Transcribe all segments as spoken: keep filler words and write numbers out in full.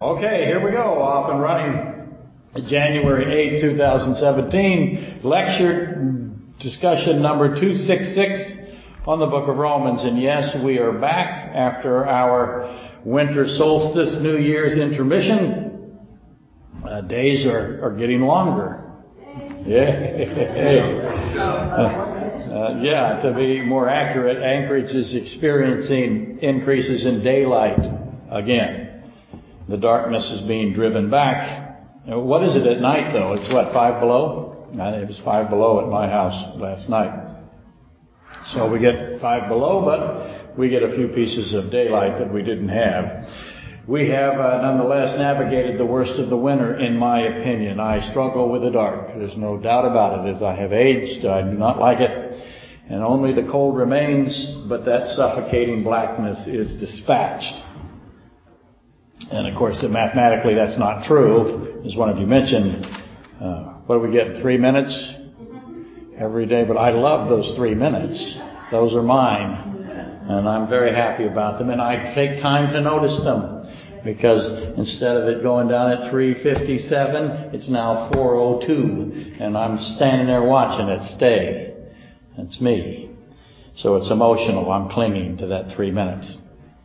Okay, here we go. Off and running. January eighth, two thousand seventeen. Lecture discussion number two sixty-six on the book of Romans. And yes, we are back after our winter solstice, New Year's intermission. Uh, days are, are getting longer. Yeah. Uh, yeah, to be more accurate, Anchorage is experiencing increases in daylight again. The darkness is being driven back. What is it at night, though? It's what, five below? I think it was five below at my house last night. So we get five below, but we get a few pieces of daylight that we didn't have. We have uh, nonetheless navigated the worst of the winter, in my opinion. I struggle with the dark. There's no doubt about it. As I have aged, I do not like it. And only the cold remains, but that suffocating blackness is dispatched. And of course, mathematically that's not true. As one of you mentioned, uh, what do we get, three minutes every day? But I love those three minutes. Those are mine. And I'm very happy about them. And I take time to notice them. Because instead of it going down at three fifty-seven, it's now four oh two. And I'm standing there watching it stay. That's me. So it's emotional. I'm clinging to that three minutes.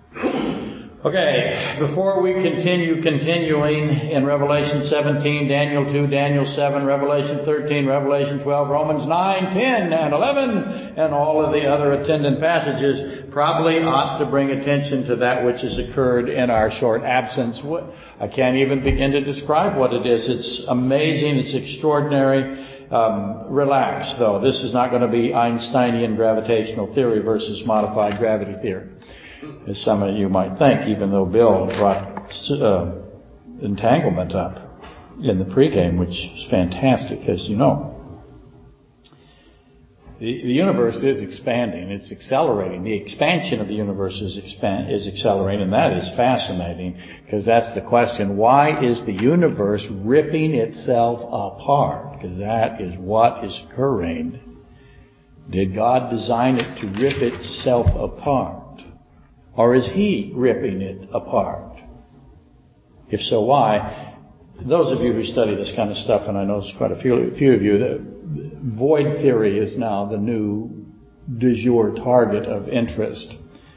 Okay, before we continue continuing in Revelation seventeen, Daniel two, Daniel seven, Revelation thirteen, Revelation twelve, Romans nine, ten, and eleven, and all of the other attendant passages, probably ought to bring attention to that which has occurred in our short absence. I can't even begin to describe what it is. It's amazing. It's extraordinary. Um, relax, though. This is not going to be Einsteinian gravitational theory versus modified gravity theory, as some of you might think, even though Bill brought uh, entanglement up in the pregame, which is fantastic, as you know. The, the universe is expanding. It's accelerating. The expansion of the universe is, expand, is accelerating, and that is fascinating, because that's the question. Why is the universe ripping itself apart? Because that is what is occurring. Did God design it to rip itself apart? Or is He ripping it apart? If so, why? Those of you who study this kind of stuff, and I know there's quite a few, a few of you, the void theory is now the new du jour target of interest.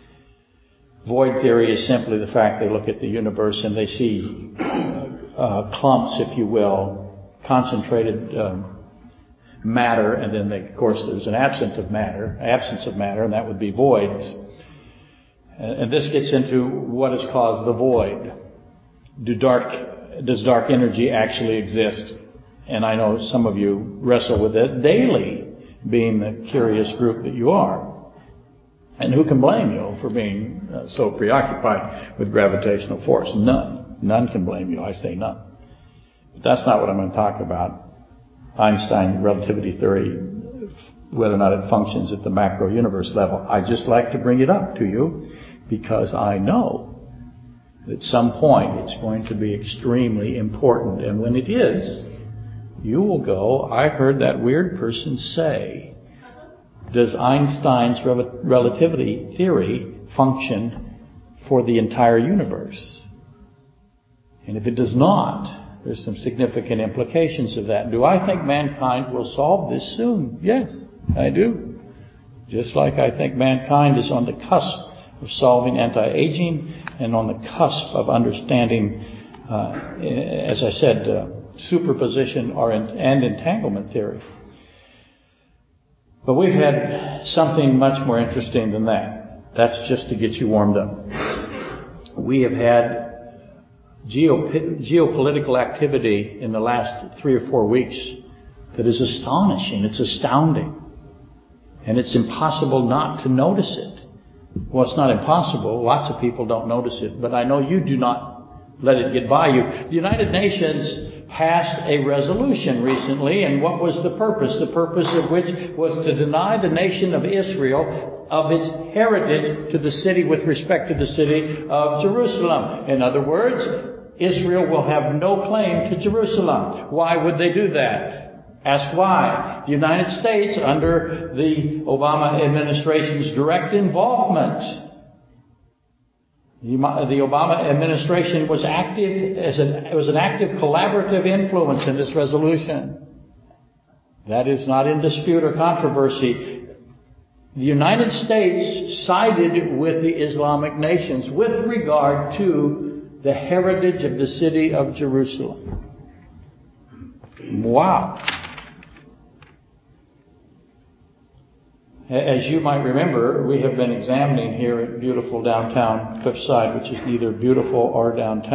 Void theory is simply the fact they look at the universe and they see uh, clumps, if you will, concentrated um, matter, and then they, of course there's an absence of matter, absence of matter, and that would be voids. And this gets into what has caused the void. Do dark, does dark energy actually exist? And I know some of you wrestle with it daily, being the curious group that you are. And who can blame you for being uh, so preoccupied with gravitational force? None. None can blame you. I say none. But that's not what I'm going to talk about. Einstein relativity theory, whether or not it functions at the macro universe level. I just like to bring it up to you because I know that at some point it's going to be extremely important. And when it is, you will go, I heard that weird person say, does Einstein's rel- relativity theory function for the entire universe? And if it does not, there's some significant implications of that. Do I think mankind will solve this soon? Yes, I do. Just like I think mankind is on the cusp of solving anti-aging and on the cusp of understanding, uh, as I said, uh, superposition or in, and entanglement theory. But we've had something much more interesting than that. That's just to get you warmed up. We have had geo, geopolitical activity in the last three or four weeks that is astonishing. It's astounding. And it's impossible not to notice it. Well, it's not impossible. Lots of people don't notice it. But I know you do not let it get by you. The United Nations passed a resolution recently, and what was the purpose? The purpose of which was to deny the nation of Israel of its heritage to the city with respect to the city of Jerusalem. In other words, Israel will have no claim to Jerusalem. Why would they do that? Ask why. The United States, under the Obama administration's direct involvement, The Obama administration was active as an, it was an active collaborative influence in this resolution. That is not in dispute or controversy. The United States sided with the Islamic nations with regard to the heritage of the city of Jerusalem. Wow. As you might remember, we have been examining here at beautiful downtown Cliffside, which is neither beautiful or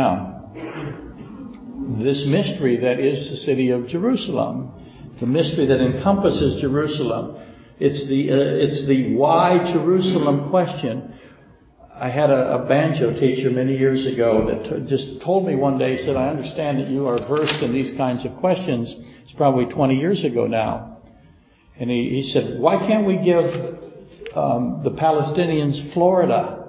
downtown, this mystery that is the city of Jerusalem, the mystery that encompasses Jerusalem. It's the uh, it's the why Jerusalem question. I had a, a banjo teacher many years ago that t- just told me one day, he said, I understand that you are versed in these kinds of questions. It's probably twenty years ago now. And he, he said, why can't we give um, the Palestinians Florida?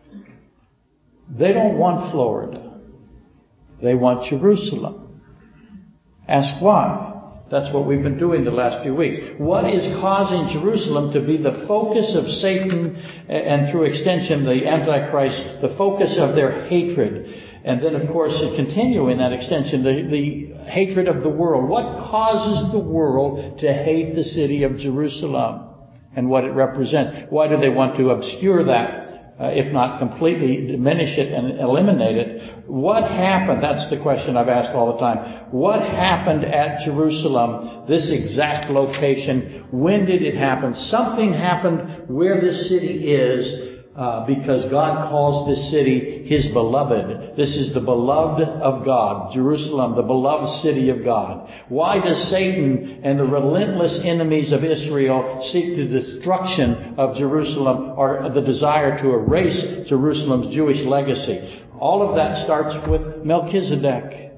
They don't want Florida. They want Jerusalem. Ask why. That's what we've been doing the last few weeks. What is causing Jerusalem to be the focus of Satan and through extension the Antichrist, the focus of their hatred? And then, of course, continue in that extension, the, the hatred of the world. What causes the world to hate the city of Jerusalem and what it represents? Why do they want to obscure that, uh, if not completely diminish it and eliminate it? What happened? That's the question I've asked all the time. What happened at Jerusalem, this exact location? When did it happen? Something happened where this city is. Uh, because God calls this city His beloved. This is the beloved of God. Jerusalem, the beloved city of God. Why does Satan and the relentless enemies of Israel seek the destruction of Jerusalem or the desire to erase Jerusalem's Jewish legacy? All of that starts with Melchizedek.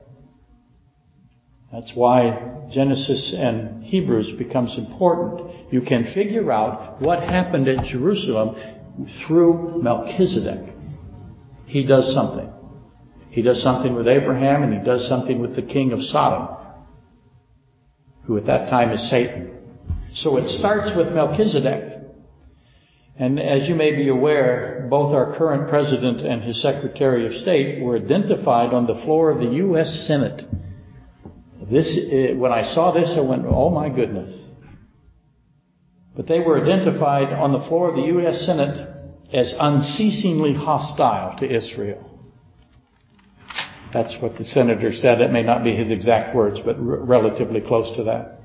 That's why Genesis and Hebrews becomes important. You can figure out what happened at Jerusalem through Melchizedek. He does something. He does something with Abraham, and he does something with the king of Sodom, who at that time is Satan. So it starts with Melchizedek. And as you may be aware, both our current president and his Secretary of State were identified on the floor of the U S Senate. This, when I saw this, I went, oh my goodness. But they were identified on the floor of the U S Senate as unceasingly hostile to Israel. That's what the senator said. That may not be his exact words, but r- relatively close to that.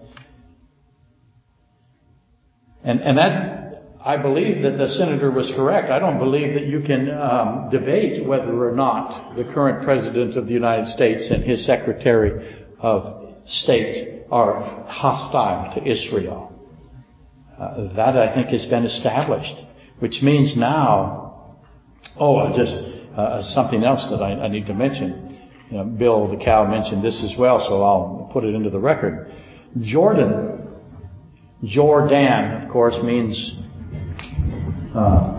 And, and that, I believe that the senator was correct. I don't believe that you can um, debate whether or not the current president of the United States and his Secretary of State are hostile to Israel. Uh, that, I think, has been established, which means now, oh, just uh, something else that I, I need to mention. You know, Bill the Cow mentioned this as well, so I'll put it into the record. Jordan, Jordan, of course, means uh,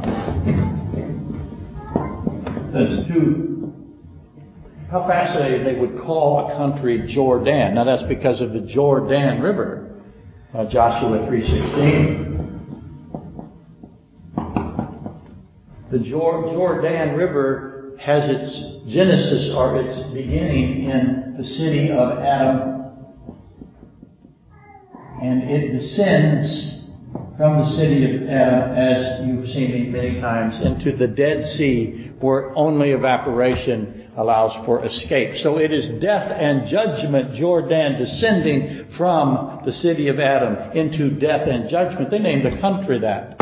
that's two. How fascinating they would call a country Jordan. Now that's because of the Jordan River. Uh, Joshua three sixteen. The Jor- Jordan River has its genesis or its beginning in the city of Adam. And it descends from the city of Adam, as you've seen me many times, into the Dead Sea, where only evaporation allows for escape. So it is death and judgment, Jordan, descending from the city of Adam into death and judgment. They named a country that.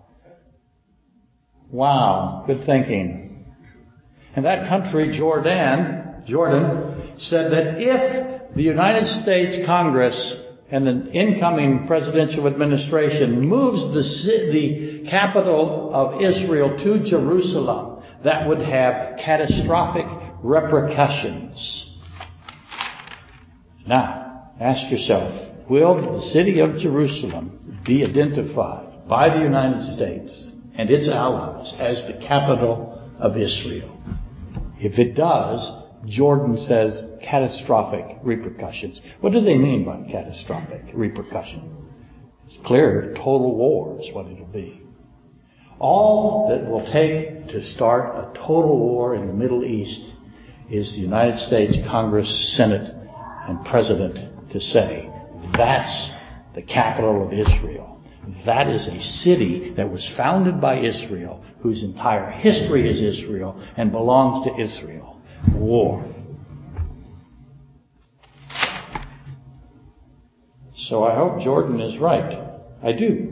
Wow, good thinking. And that country, Jordan, Jordan, said that if the United States Congress and the incoming presidential administration moves the, the capital of Israel to Jerusalem, that would have catastrophic repercussions. Now, ask yourself, will the city of Jerusalem be identified by the United States and its allies as the capital of Israel? If it does, Jordan says catastrophic repercussions. What do they mean by catastrophic repercussion? It's clear, total war is what it'll be. All that will take to start a total war in the Middle East is the United States Congress, Senate, and President to say, that's the capital of Israel. That is a city that was founded by Israel, whose entire history is Israel and belongs to Israel. War. So I hope Jordan is right. I do.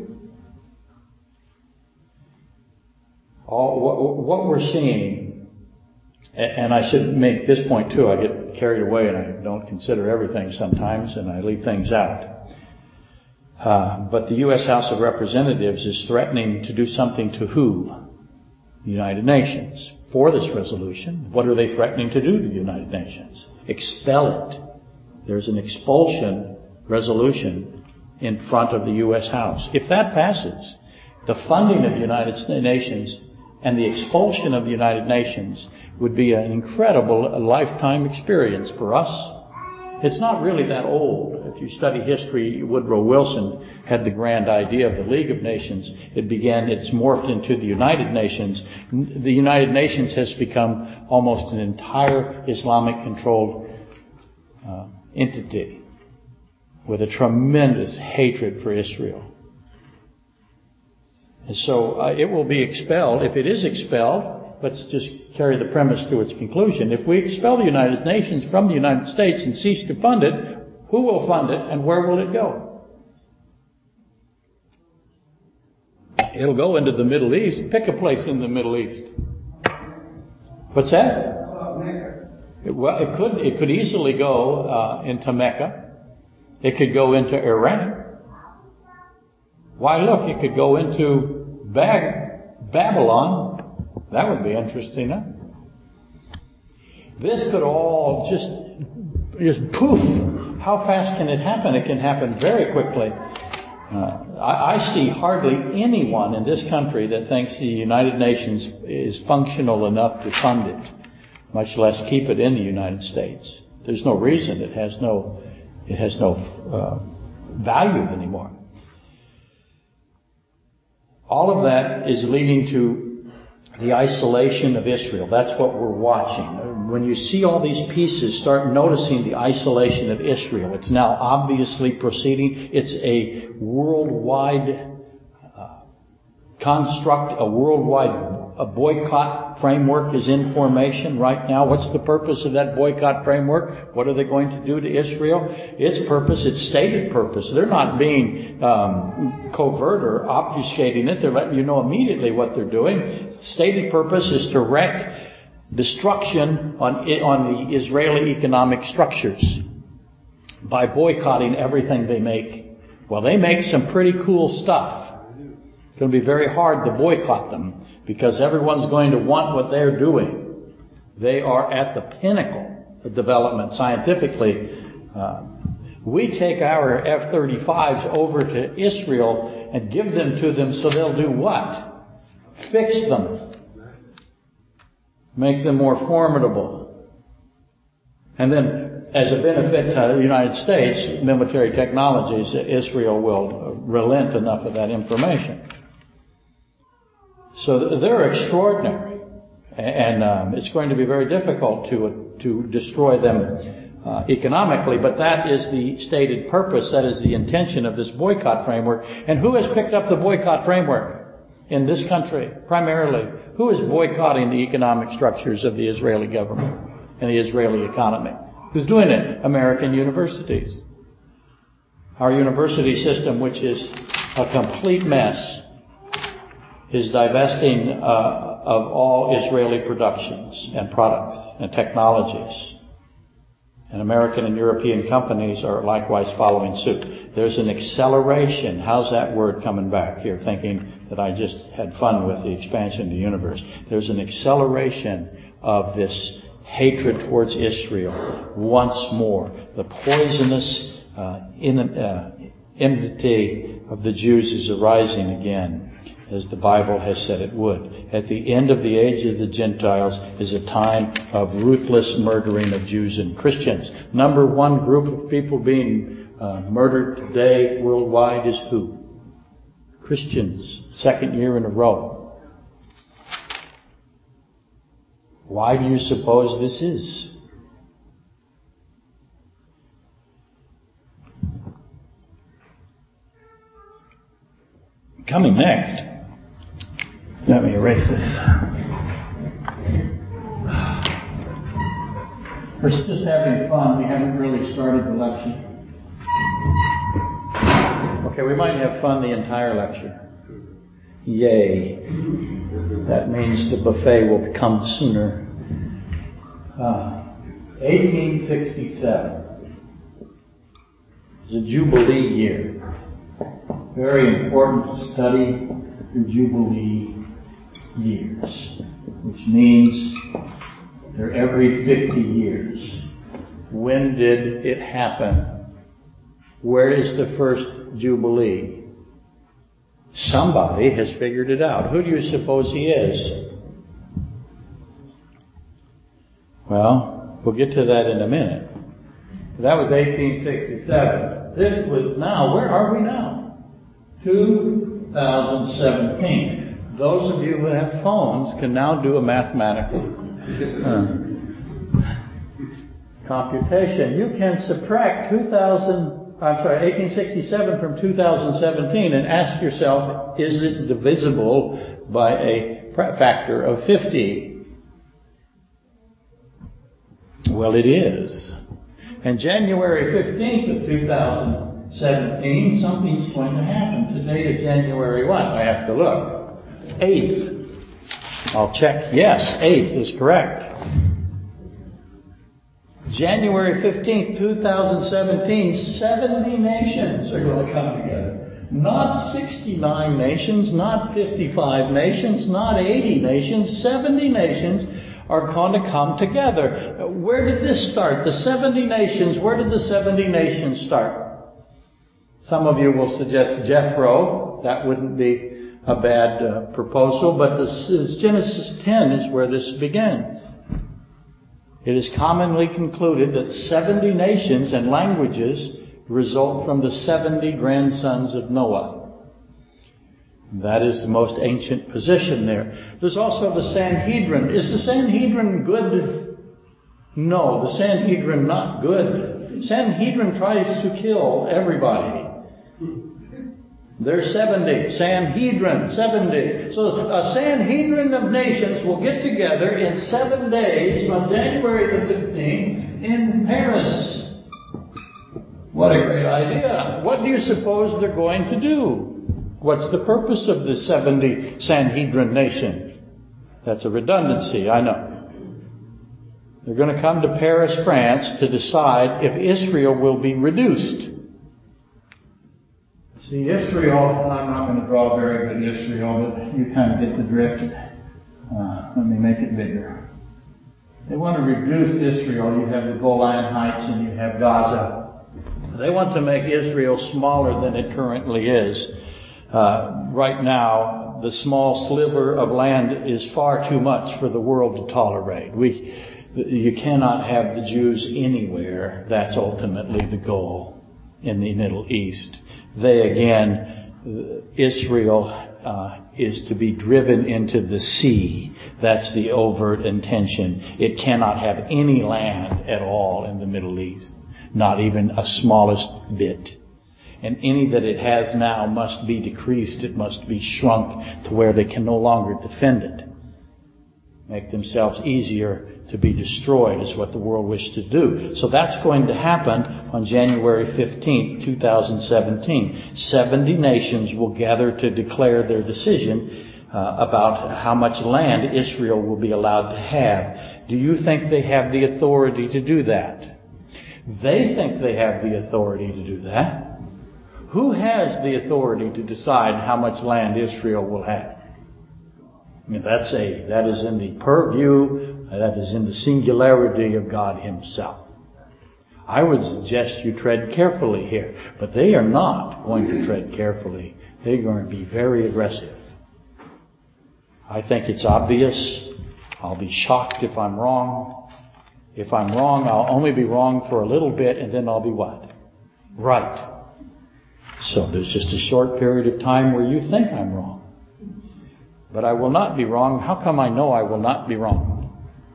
All what, what we're seeing, and I should make this point too, I get carried away and I don't consider everything sometimes and I leave things out. Uh, but the U S House of Representatives is threatening to do something to who? The United Nations. For this resolution, what are they threatening to do to the United Nations? Expel it. There's an expulsion resolution in front of the U S House. If that passes, the funding of the United Nations and the expulsion of the United Nations would be an incredible lifetime experience for us. It's not really that old. If you study history, Woodrow Wilson had the grand idea of the League of Nations. It began, it's morphed into the United Nations. The United Nations has become almost an entire Islamic-controlled uh, entity with a tremendous hatred for Israel. And so uh, it will be expelled. If it is expelled, let's just carry the premise to its conclusion. If we expel the United Nations from the United States and cease to fund it, who will fund it and where will it go? It'll go into the Middle East. Pick a place in the Middle East. What's that? It, well, it could it could easily go uh, into Mecca. It could go into Iran. Why, look, it could go into Bag- Babylon. That would be interesting, huh? This could all just, just poof. How fast can it happen? It can happen very quickly. Uh, I, I see hardly anyone in this country that thinks the United Nations is functional enough to fund it, much less keep it in the United States. There's no reason. It has no, it has no uh, value anymore. All of that is leading to the isolation of Israel. That's what we're watching. When you see all these pieces, start noticing the isolation of Israel. It's now obviously proceeding. It's a worldwide uh, construct, a worldwide a boycott framework is in formation right now. What's the purpose of that boycott framework? What are they going to do to Israel? Its purpose, its stated purpose. They're not being um, covert or obfuscating it. They're letting you know immediately what they're doing. Stated purpose is to wreak destruction on on the Israeli economic structures by boycotting everything they make. Well, they make some pretty cool stuff. It's going to be very hard to boycott them, because everyone's going to want what they're doing. They are at the pinnacle of development scientifically. Uh, we take our F thirty-fives over to Israel and give them to them so they'll do what? Fix them. Make them more formidable. And then, as a benefit to the United States, military technologies, Israel will relent enough of that information. So they're extraordinary, and um, it's going to be very difficult to uh, to destroy them uh, economically. But that is the stated purpose. That is the intention of this boycott framework. And who has picked up the boycott framework in this country primarily? Who is boycotting the economic structures of the Israeli government and the Israeli economy? Who's doing it? American universities. Our university system, which is a complete mess, is divesting uh, of all Israeli productions and products and technologies. And American and European companies are likewise following suit. There's an acceleration. How's that word coming back here? Thinking that I just had fun with the expansion of the universe. There's an acceleration of this hatred towards Israel once more. The poisonous uh, in, uh, enmity of the Jews is arising again, as the Bible has said it would. At the end of the age of the Gentiles is a time of ruthless murdering of Jews and Christians. Number one group of people being uh, murdered today worldwide is who? Christians. Second year in a row. Why do you suppose this is? Coming next, let me erase this. We're just having fun. We haven't really started the lecture. Okay, we might have fun the entire lecture. Yay. That means the buffet will come sooner. Uh, eighteen sixty-seven is a Jubilee year. Very important to study the Jubilee years, which means they're every fifty years. When did it happen? Where is the first Jubilee? Somebody has figured it out. Who do you suppose he is? Well, we'll get to that in a minute. That was eighteen sixty-seven. This was now, where are we now? two thousand seventeen. Those of you who have phones can now do a mathematical uh, computation. You can subtract two thousand, I'm sorry, eighteen sixty-seven from two thousand seventeen and ask yourself, is it divisible by a factor of fifty? Well, it is. And January fifteenth of two thousand seventeen, something's going to happen. Today is January what? I have to look. eighth. I'll check. Yes, eighth is correct. January fifteenth, two thousand seventeen, seventy nations are going to come together. Not sixty-nine nations, not fifty-five nations, not eighty nations, seventy nations are going to come together. Where did this start? The seventy nations, where did the seventy nations start? Some of you will suggest Jethro. That wouldn't be a bad uh, proposal, but this is Genesis ten is where this begins. It is commonly concluded that seventy nations and languages result from the seventy grandsons of Noah. That is the most ancient position there. There's also the Sanhedrin. Is the Sanhedrin good? No, the Sanhedrin not good. Sanhedrin tries to kill everybody. There's seventy. Sanhedrin, seventy. So a Sanhedrin of nations will get together in seven days on January the fifteenth in Paris. What a great idea. What do you suppose they're going to do? What's the purpose of the seventy Sanhedrin nation? That's a redundancy, I know. They're going to come to Paris, France to decide if Israel will be reduced. See, Israel, I'm not going to draw very good Israel, but you kind of get the drift. Uh, let me make it bigger. They want to reduce Israel. You have the Golan Heights and you have Gaza. They want to make Israel smaller than it currently is. Uh, right now, the small sliver of land is far too much for the world to tolerate. We, you cannot have the Jews anywhere. That's ultimately the goal in the Middle East. They again, Israel uh, is to be driven into the sea. That's the overt intention. It cannot have any land at all in the Middle East, not even a smallest bit. And any that it has now must be decreased. It must be shrunk to where they can no longer defend it. Make themselves easier to be destroyed is what the world wished to do. So that's going to happen on January fifteenth, two thousand seventeen. seventy nations will gather to declare their decision uh, about how much land Israel will be allowed to have. Do you think they have the authority to do that? They think they have the authority to do that. Who has the authority to decide how much land Israel will have? I mean, that's a, that is in the purview, that is in the singularity of God Himself. I would suggest you tread carefully here, but they are not going to tread carefully. They're going to be very aggressive. I think it's obvious. I'll be shocked if I'm wrong. If I'm wrong, I'll only be wrong for a little bit, and then I'll be what? Right. So there's just a short period of time where you think I'm wrong. But I will not be wrong. How come I know I will not be wrong?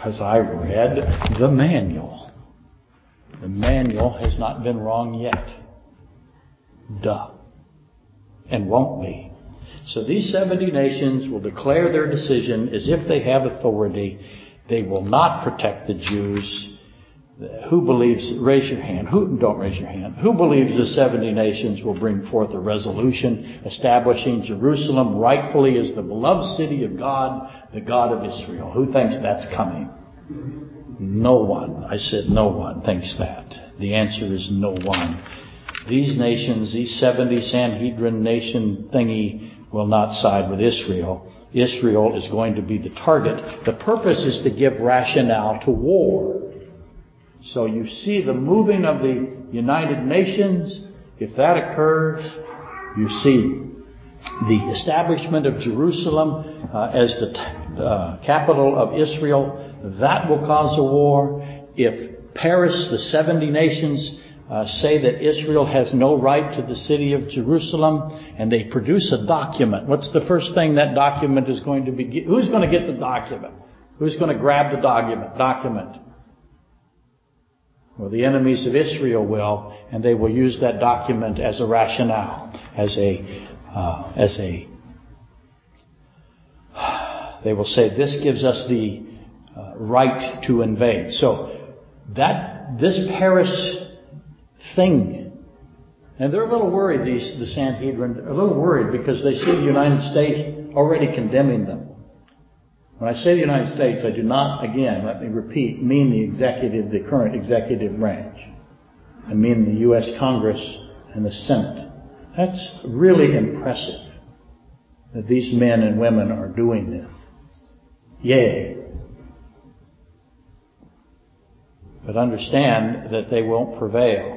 Because I read the manual. The manual has not been wrong yet. Duh. And won't be. So these seventy nations will declare their decision as if they have authority. They will not protect the Jews. Who believes, raise your hand. Who, don't raise your hand. Who believes the seventy nations will bring forth a resolution establishing Jerusalem rightfully as the beloved city of God, the God of Israel? Who thinks that's coming? No one. I said no one thinks that. The answer is no one. These nations, these seventy Sanhedrin nation thingy will not side with Israel. Israel is going to be the target. The purpose is to give rationale to war. So you see the moving of the United Nations. If that occurs, you see the establishment of Jerusalem uh, as the t- uh, capital of Israel. That will cause a war. If Paris, the seventy nations, uh, say that Israel has no right to the city of Jerusalem, and they produce a document, what's the first thing that document is going to be? Who's going to get the document? Who's going to grab the document? Document. Well, the enemies of Israel will, and they will use that document as a rationale, as a, uh, as a, they will say, this gives us the uh, right to invade. So, that, this Paris thing, and they're a little worried, these, the Sanhedrin, a little worried because they see the United States already condemning them. When I say the United States, I do not, again, let me repeat, mean the executive, the current executive branch. I mean the U S Congress and the Senate. That's really impressive that these men and women are doing this. Yay. But understand that they won't prevail.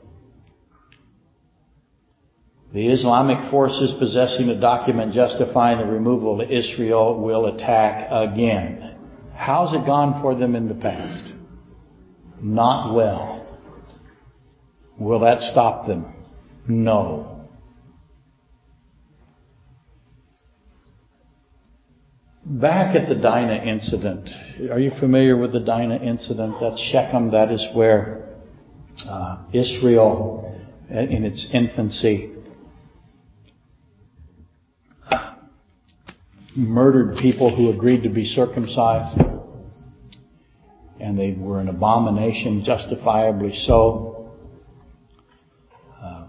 The Islamic forces possessing a document justifying the removal of Israel will attack again. How's it gone for them in the past? Not well. Will that stop them? No. Back at the Dinah incident. Are you familiar with the Dinah incident? That's Shechem. That is where uh, Israel, in its infancy, murdered people who agreed to be circumcised. And they were an abomination, justifiably so. Uh,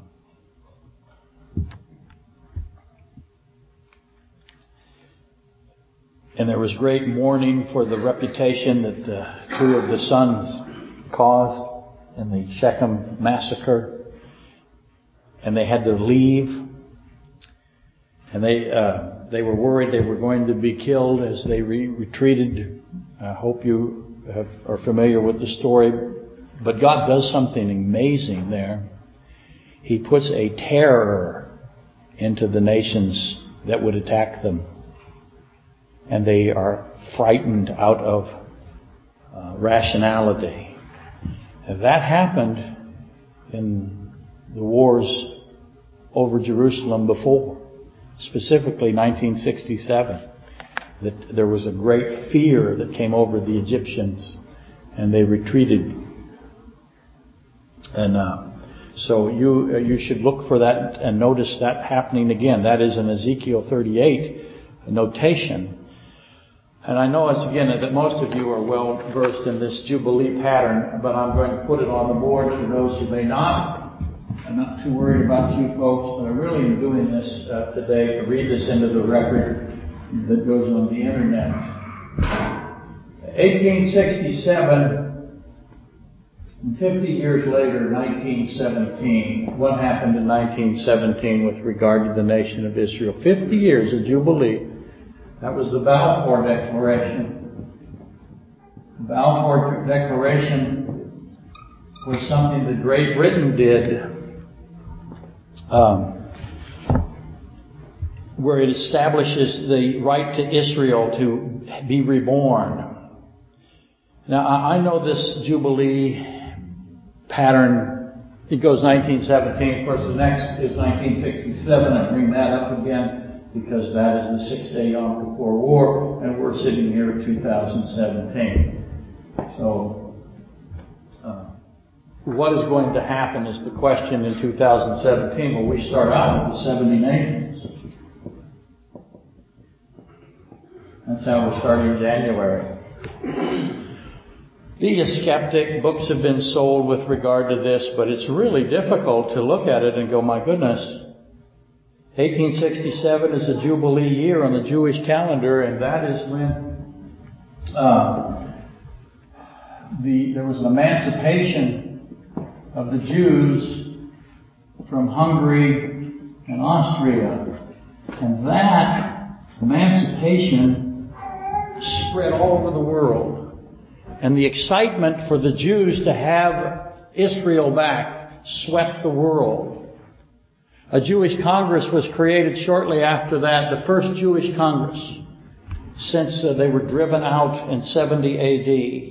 and there was great mourning for the reputation that the two of the sons caused in the Shechem massacre. And they had to leave. And they... Uh, They were worried they were going to be killed as they re- retreated. I hope you have, are familiar with the story. But God does something amazing there. He puts a terror into the nations that would attack them. And they are frightened out of uh, rationality. And that happened in the wars over Jerusalem before. Specifically nineteen sixty-seven, that there was a great fear that came over the Egyptians, and they retreated. And uh, so you uh, you should look for that and notice that happening again. That is in Ezekiel thirty-eight, a notation. And I know, as again, that most of you are well versed in this Jubilee pattern, but I'm going to put it on the board for those who may not. I'm not too worried about you folks, but I really am doing this uh, today to read this into the record that goes on the internet. eighteen sixty-seven, and fifty years later, nineteen seventeen. What happened in nineteen seventeen with regard to the nation of Israel? fifty years of Jubilee. That was the Balfour Declaration. The Balfour Declaration was something that Great Britain did. Um, where it establishes the right to Israel to be reborn. Now, I know this Jubilee pattern, it goes nineteen seventeen. Of course, the next is nineteen sixty-seven. I bring that up again because that is the Six-Day Yom Kippur War, and we're sitting here in two thousand seventeen. So, uh, what is going to happen is the question in two thousand seventeen. Will we start out with the seventy nations? That's how we're starting January. Be a skeptic. Books have been sold with regard to this, but it's really difficult to look at it and go, my goodness, eighteen sixty-seven is a Jubilee year on the Jewish calendar, and that is when uh, the there was an emancipation of the Jews from Hungary and Austria. And that emancipation spread all over the world. And the excitement for the Jews to have Israel back swept the world. A Jewish Congress was created shortly after that, the first Jewish Congress since uh, they were driven out in seventy A D.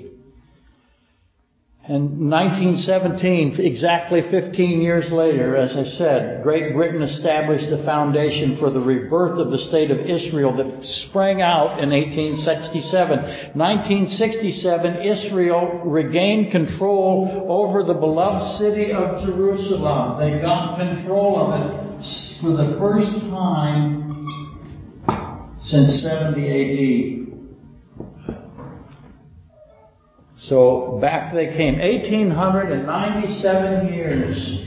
And nineteen seventeen, exactly fifteen years later, as I said, Great Britain established the foundation for the rebirth of the state of Israel that sprang out in eighteen sixty-seven. nineteen sixty-seven, Israel regained control over the beloved city of Jerusalem. They got control of it for the first time since seventy A D. So back they came. eighteen ninety-seven years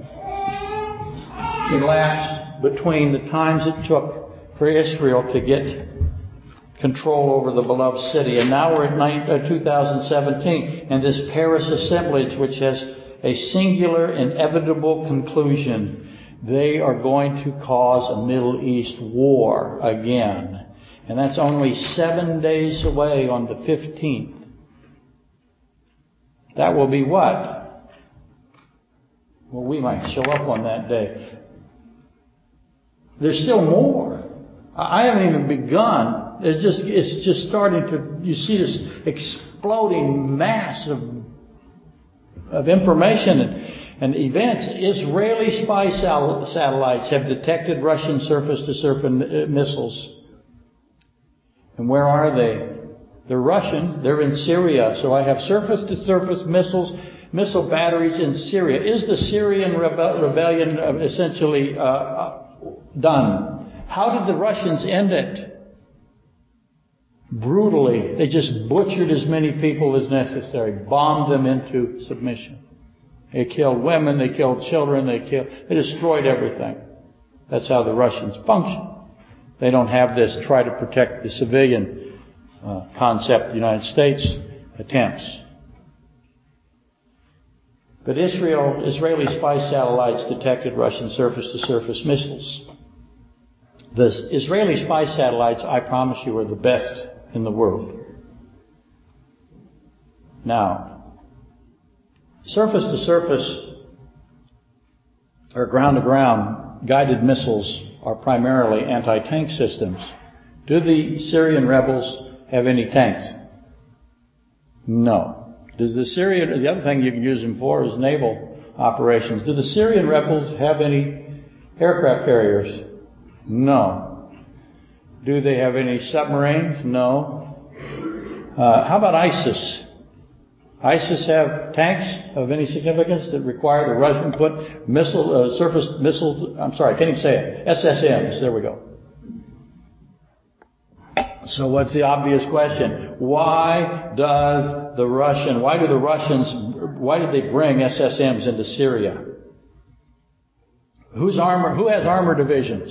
elapsed between the times it took for Israel to get control over the beloved city. And now we're at two thousand seventeen, and this Paris assemblage, which has a singular, inevitable conclusion. They are going to cause a Middle East war again. And that's only seven days away on the fifteenth. That will be what? Well, we might show up on that day. There's still more. I haven't even begun. It's just, it's just starting to, you see this exploding mass of, of information and, and events. Israeli spy satellites have detected Russian surface-to-surface missiles. And where are they? They're Russian. They're in Syria. So I have surface-to-surface missiles, missile batteries in Syria. Is the Syrian rebe- rebellion essentially uh, done? How did the Russians end it? Brutally. They just butchered as many people as necessary, bombed them into submission. They killed women. They killed children. They killed. They destroyed everything. That's how the Russians function. They don't have this try to protect the civilian Uh, concept the United States attempts. But Israel, Israeli spy satellites detected Russian surface-to-surface missiles. The Israeli spy satellites, I promise you, are the best in the world. Now, surface-to-surface or ground-to-ground guided missiles are primarily anti-tank systems. Do the Syrian rebels have any tanks? No. Does the Syrian, the other thing you can use them for is naval operations. Do the Syrian rebels have any aircraft carriers? No. Do they have any submarines? No. Uh, how about ISIS? ISIS have tanks of any significance that require the Russian put missile, uh, surface missile, I'm sorry, I can't even say it, S S Ms, there we go. So what's the obvious question? Why does the Russian, why do the Russians, why did they bring S S Ms into Syria? Who's armor, who has armor divisions?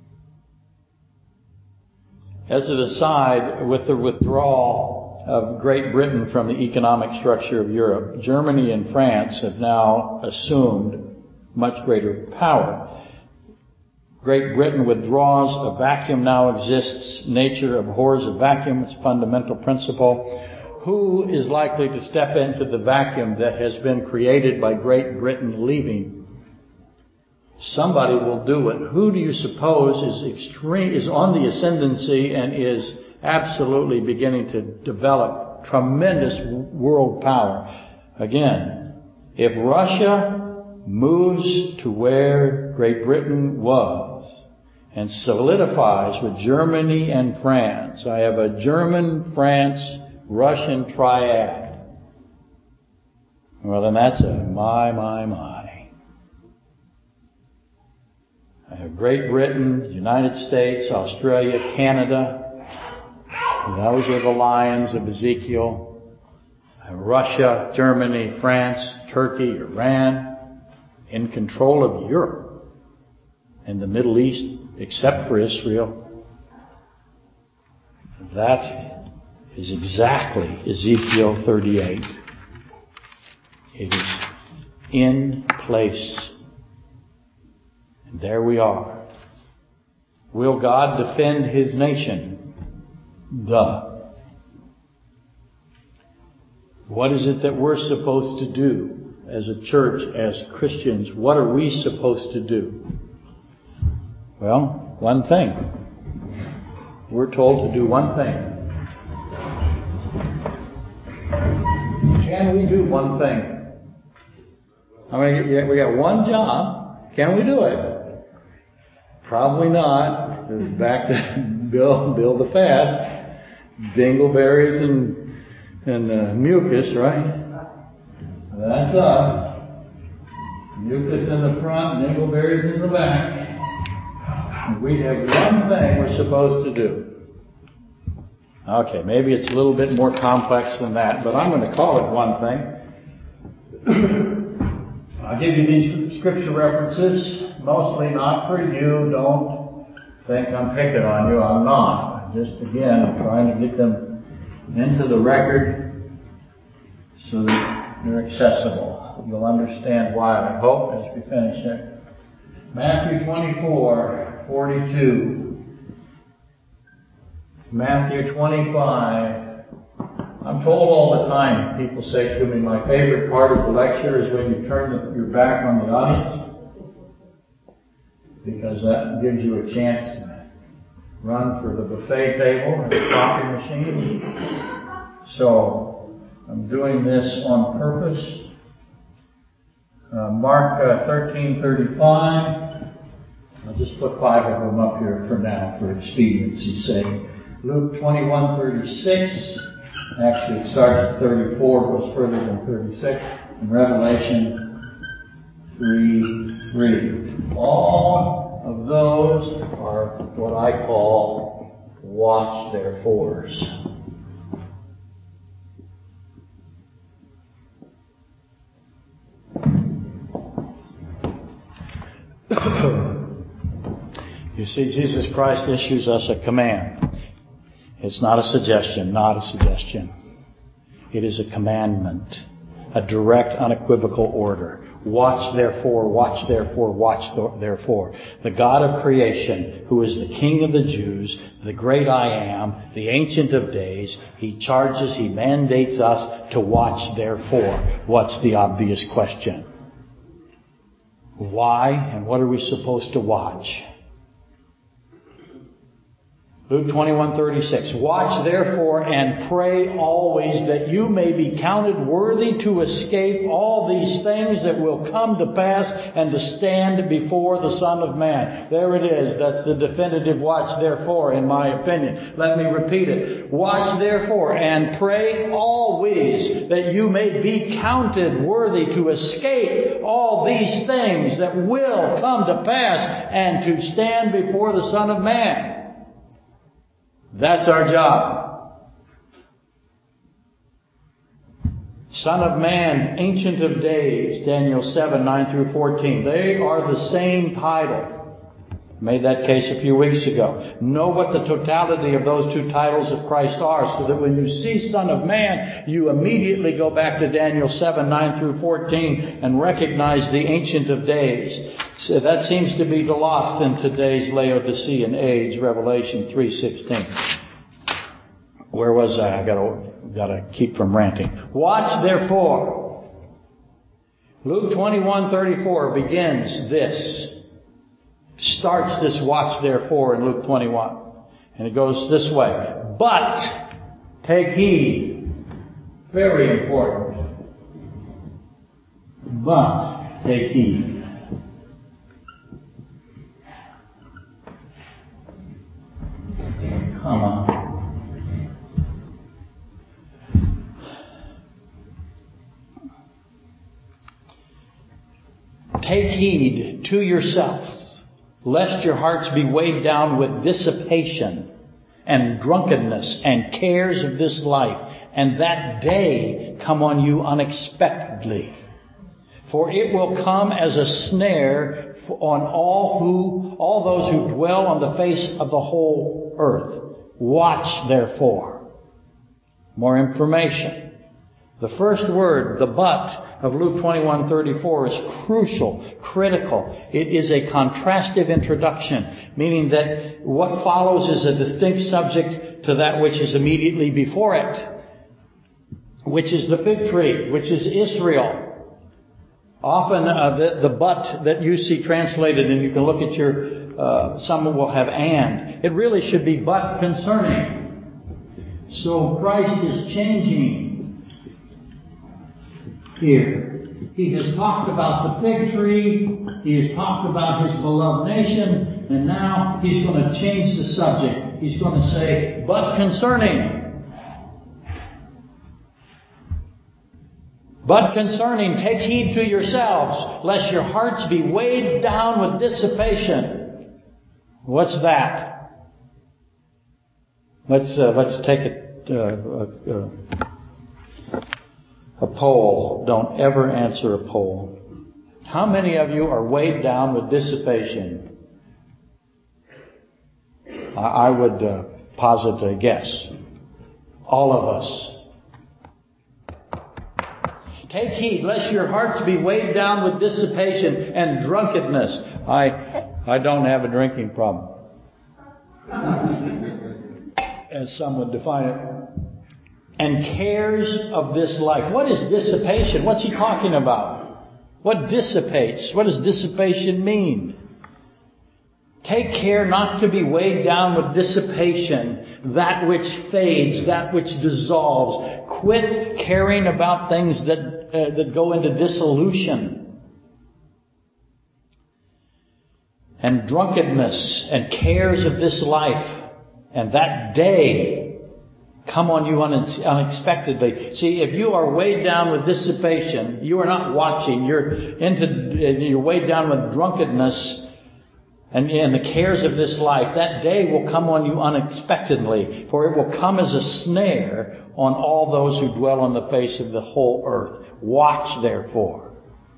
As an aside, with the withdrawal of Great Britain from the economic structure of Europe, Germany and France have now assumed much greater power. Great Britain withdraws, a vacuum now exists, nature abhors a vacuum, it's a fundamental principle. Who is likely to step into the vacuum that has been created by Great Britain leaving? Somebody will do it. Who do you suppose is extreme, is on the ascendancy and is absolutely beginning to develop tremendous world power? Again, if Russia moves to where Great Britain was and solidifies with Germany and France. I have a German, France, Russian triad. Well, then that's a my, my, my. I have Great Britain, United States, Australia, Canada. Those are the lions of Ezekiel. Russia, Germany, France, Turkey, Iran, in control of Europe and the Middle East, except for Israel. That is exactly Ezekiel thirty-eight. It is in place. And there we are. Will God defend His nation? Duh. What is it that we're supposed to do as a church, as Christians? What are we supposed to do? Well, one thing. We're told to do one thing. Can we do one thing? I mean, we got one job. Can we do it? Probably not. It's back to Bill, Bill the Fast. Dingleberries and And uh, mucus, right? That's us. Mucus in the front, dingleberries in the back. And we have one thing we're supposed to do. Okay, maybe it's a little bit more complex than that, but I'm going to call it one thing. I'll give you these scripture references, mostly not for you. Don't think I'm picking on you. I'm not. I'm just, again, trying to get them into the record so that they're accessible. You'll understand why, I hope, as we finish it. Matthew twenty-four, forty-two. Matthew twenty-five. I'm told all the time, people say to me, my favorite part of the lecture is when you turn the, your back on the audience, because that gives you a chance to run for the buffet table and the coffee machine. So I'm doing this on purpose. Uh, Mark uh, thirteen thirty-five. I'll just put five of them up here for now for expediency's sake. Luke twenty-one thirty-six. Actually, it starts at thirty-four, goes further than thirty-six. And Revelation three three. All of those are what I call watch therefores. You see, Jesus Christ issues us a command. It's not a suggestion, not a suggestion. It is a commandment, a direct, unequivocal order. Watch therefore, watch therefore, watch therefore. The God of creation, who is the King of the Jews, the great I am, the Ancient of Days, He charges, He mandates us to watch therefore. What's the obvious question? Why and what are we supposed to watch? Luke twenty-one thirty-six. Watch therefore and pray always that you may be counted worthy to escape all these things that will come to pass and to stand before the Son of Man. There it is. That's the definitive watch therefore, in my opinion. Let me repeat it. Watch therefore and pray always that you may be counted worthy to escape all these things that will come to pass and to stand before the Son of Man. That's our job. Son of Man, Ancient of Days, Daniel seven, nine through fourteen. They are the same title. Made that case a few weeks ago. Know what the totality of those two titles of Christ are, so that when you see Son of Man, you immediately go back to Daniel seven, nine through fourteen and recognize the Ancient of Days. So that seems to be lost in today's Laodicean age, Revelation three sixteen. Where was I? I gotta, gotta keep from ranting. Watch therefore. Luke twenty-one thirty-four begins this. Starts this watch therefore in Luke twenty-one. And it goes this way. But take heed. Very important. But take heed. Come on. Take heed to yourselves, lest your hearts be weighed down with dissipation and drunkenness and cares of this life, and that day come on you unexpectedly. For it will come as a snare on all who, all those who dwell on the face of the whole earth. Watch therefore. More information. The first word, the but, of Luke twenty-one thirty-four is crucial, critical. It is a contrastive introduction, meaning that what follows is a distinct subject to that which is immediately before it, which is the fig tree, which is Israel. Often uh, the, the but that you see translated, and you can look at your, uh, some will have and. It really should be but concerning. So Christ is changing here. He has talked about the fig tree. He has talked about His beloved nation. And now He's going to change the subject. He's going to say, but concerning. But concerning, take heed to yourselves, lest your hearts be weighed down with dissipation. What's that? Let's uh, let's take it uh, uh, a poll. Don't ever answer a poll. How many of you are weighed down with dissipation? I, I would uh, posit a guess. All of us. Take heed, lest your hearts be weighed down with dissipation and drunkenness. I I don't have a drinking problem, as some would define it. And cares of this life. What is dissipation? What's he talking about? What dissipates? What does dissipation mean? Take care not to be weighed down with dissipation, that which fades, that which dissolves. Quit caring about things that uh, that go into dissolution. And drunkenness and cares of this life. And that day come on you unexpectedly. See, if you are weighed down with dissipation, you are not watching. You're into you're weighed down with drunkenness. And, and the cares of this life, that day will come on you unexpectedly, for it will come as a snare on all those who dwell on the face of the whole earth. Watch therefore.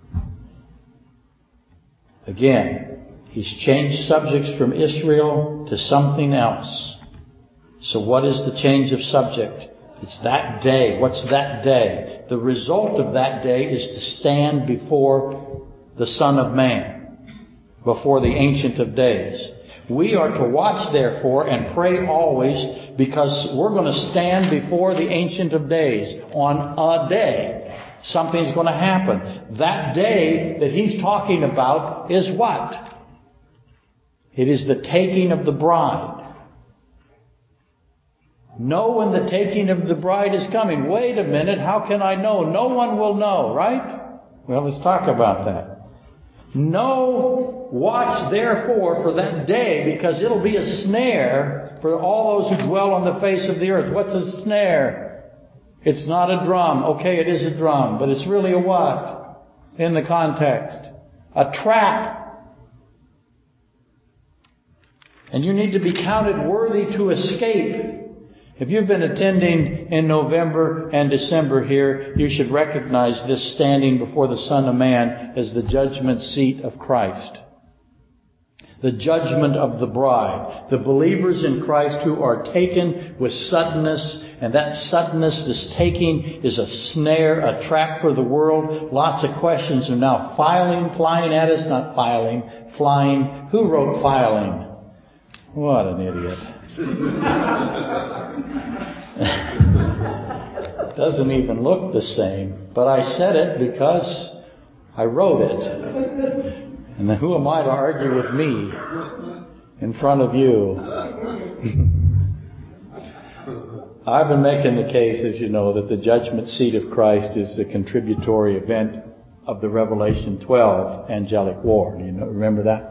Again, he's changed subjects from Israel to something else. So what is the change of subject? It's that day. What's that day? The result of that day is to stand before the Son of Man. Before the Ancient of Days. We are to watch therefore and pray always, because we're going to stand before the Ancient of Days on a day. Something's going to happen. That day that he's talking about is what? It is the taking of the bride. Know when the taking of the bride is coming. Wait a minute, how can I know? No one will know, right? Well, let's talk about that. No, watch therefore for that day, because it'll be a snare for all those who dwell on the face of the earth. What's a snare? It's not a drum. Okay, it is a drum, but it's really a what? In the context. A trap. And you need to be counted worthy to escape. If you've been attending in November and December here, you should recognize this standing before the Son of Man as the judgment seat of Christ. The judgment of the bride. The believers in Christ who are taken with suddenness. And that suddenness, this taking, is a snare, a trap for the world. Lots of questions are now filing, flying at us. Not filing, flying. Who wrote filing? What an idiot. It doesn't even look the same. But I said it because I wrote it. And then who am I to argue with me in front of you? I've been making the case, as you know, that the judgment seat of Christ is a contributory event of the Revelation twelve angelic war. Do you know, remember that?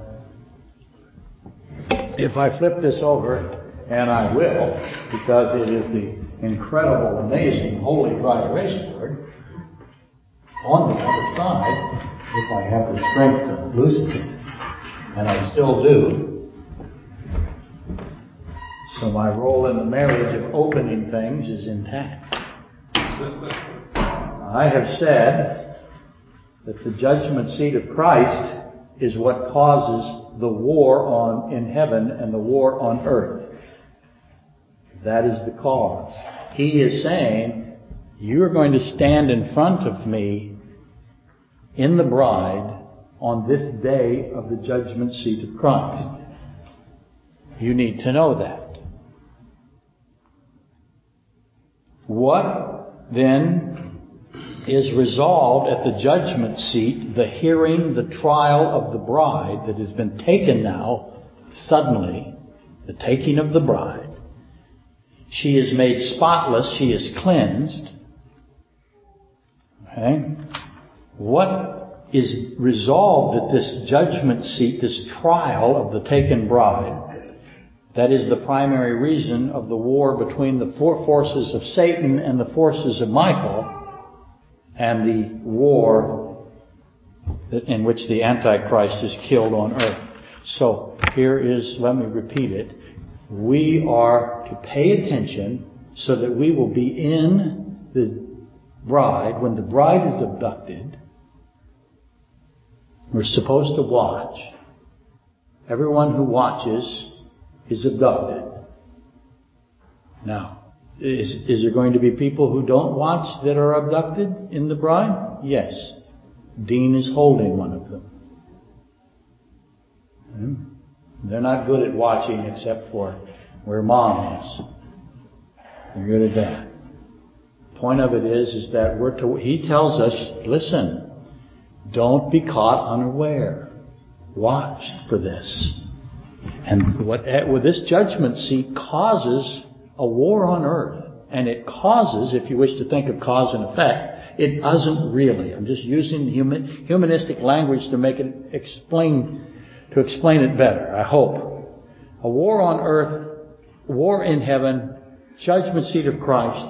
If I flip this over, and I will, because it is the incredible, amazing, holy dry erase board, on the other side, if I have the strength to loosen it, and I still do. So my role in the marriage of opening things is intact. I have said that the judgment seat of Christ is what causes the war on in heaven and the war on earth. That is the cause. He is saying, you're going to stand in front of me in the bride on this day of the judgment seat of Christ. You need to know that. What then is resolved at the judgment seat, the hearing, the trial of the bride that has been taken now, suddenly, the taking of the bride. She is made spotless, she is cleansed. Okay? What is resolved at this judgment seat, this trial of the taken bride? That is the primary reason of the war between the four forces of Satan and the forces of Michael, and the war in which the Antichrist is killed on earth. So here is, let me repeat it, we are to pay attention so that we will be in the bride. When the bride is abducted, we're supposed to watch. Everyone who watches is abducted. Now, is, is there going to be people who don't watch that are abducted in the bride? Yes. Dean is holding one of them. Hmm? They're not good at watching except for where mom is. They're good at that. Point of it is, is that we're to, he tells us, listen, don't be caught unaware. Watch for this. And what, what this judgment seat causes a war on earth. And it causes, if you wish to think of cause and effect, it doesn't really. I'm just using human, humanistic language to make it explain, to explain it better, I hope. A war on earth, war in heaven, judgment seat of Christ.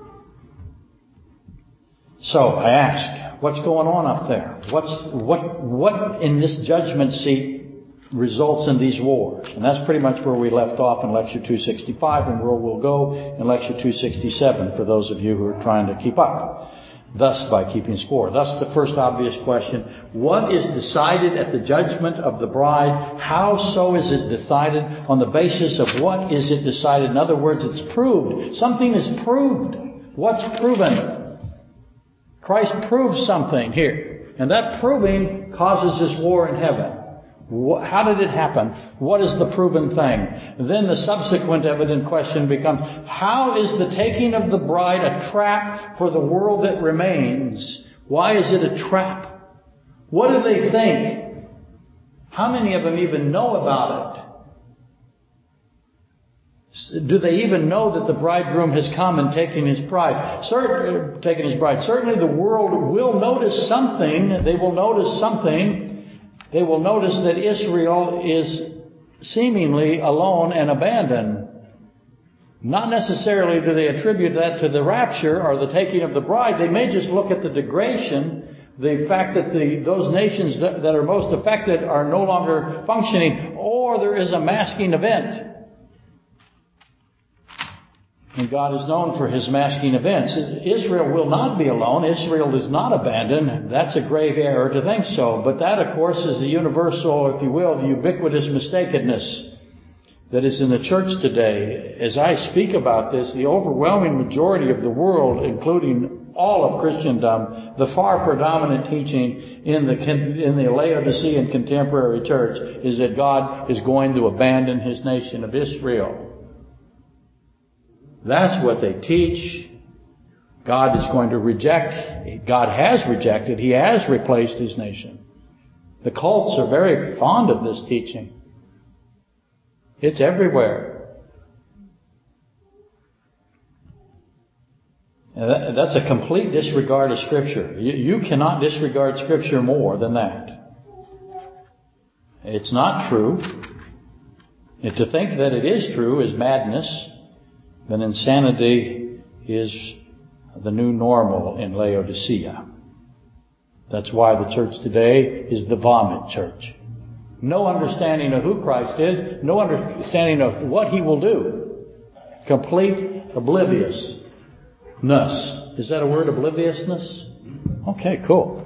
So I ask, what's going on up there? What's what what in this judgment seat results in these wars? And that's pretty much where we left off in lecture two sixty-five, and where we'll go in lecture two sixty-seven for those of you who are trying to keep up. Thus, by keeping score. Thus, the first obvious question, what is decided at the judgment of the bride? How so is it decided? On the basis of what is it decided? In other words, it's proved. Something is proved. What's proven? Christ proves something here. And that proving causes this war in heaven. How did it happen? What is the proven thing? Then the subsequent evident question becomes, how is the taking of the bride a trap for the world that remains? Why is it a trap? What do they think? How many of them even know about it? Do they even know that the bridegroom has come and taken his bride? Certainly, taken his bride. Certainly the world will notice something. They will notice something. They will notice that Israel is seemingly alone and abandoned. Not necessarily do they attribute that to the rapture or the taking of the bride. They may just look at the degradation, the fact that the those nations that, that are most affected are no longer functioning, or there is a masking event. And God is known for His masking events. Israel will not be alone. Israel is not abandoned. That's a grave error to think so. But that, of course, is the universal, if you will, the ubiquitous mistakenness that is in the church today. As I speak about this, the overwhelming majority of the world, including all of Christendom, the far predominant teaching in the in the Laodicean contemporary church is that God is going to abandon His nation of Israel. That's what they teach. God is going to reject. God has rejected. He has replaced His nation. The cults are very fond of this teaching. It's everywhere. And that's a complete disregard of Scripture. You cannot disregard Scripture more than that. It's not true. And to think that it is true is madness. Then insanity is the new normal in Laodicea. That's why the church today is the vomit church. No understanding of who Christ is. No understanding of what He will do. Complete obliviousness. Is that a word, obliviousness? Okay, cool.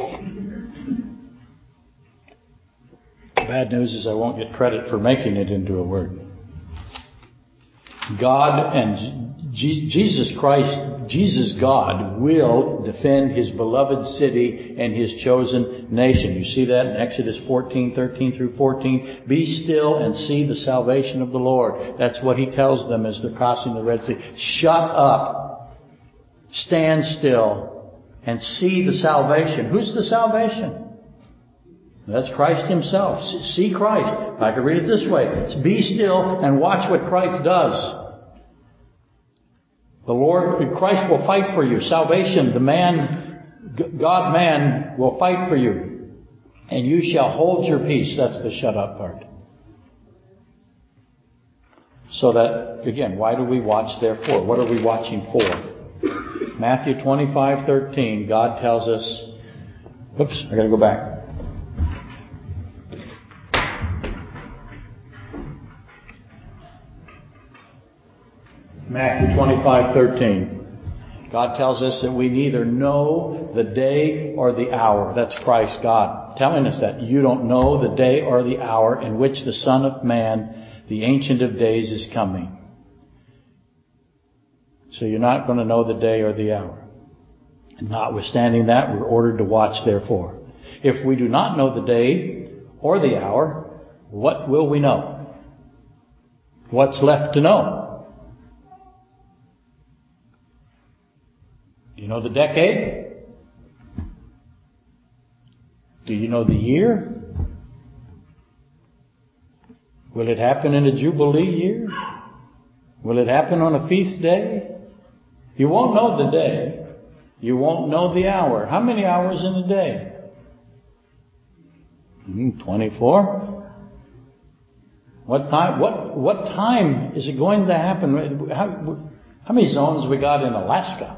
The bad news is I won't get credit for making it into a word. God and Jesus Christ, Jesus God, will defend His beloved city and His chosen nation. You see that in Exodus fourteen, thirteen through fourteen. Be still and see the salvation of the Lord. That's what He tells them as they're crossing the Red Sea. Shut up. Stand still and see the salvation. Who's the salvation? That's Christ Himself. See Christ. I could read it this way. Be still and watch what Christ does. The Lord, Christ will fight for you. Salvation, the man, God man will fight for you. And you shall hold your peace. That's the shut up part. So that, again, why do we watch therefore? What are we watching for? Matthew twenty-five thirteen, God tells us, oops, I gotta go back. Matthew twenty-five thirteen. God tells us that we neither know the day or the hour. That's Christ, God, telling us that. You don't know the day or the hour in which the Son of Man, the Ancient of Days, is coming. So you're not going to know the day or the hour. Notwithstanding that, we're ordered to watch therefore. If we do not know the day or the hour, what will we know? What's left to know? Do you know the decade? Do you know the year? Will it happen in a Jubilee year? Will it happen on a feast day? You won't know the day. You won't know the hour. How many hours in a day? twenty-four. What time? What what time is it going to happen? How, how many zones we got in Alaska?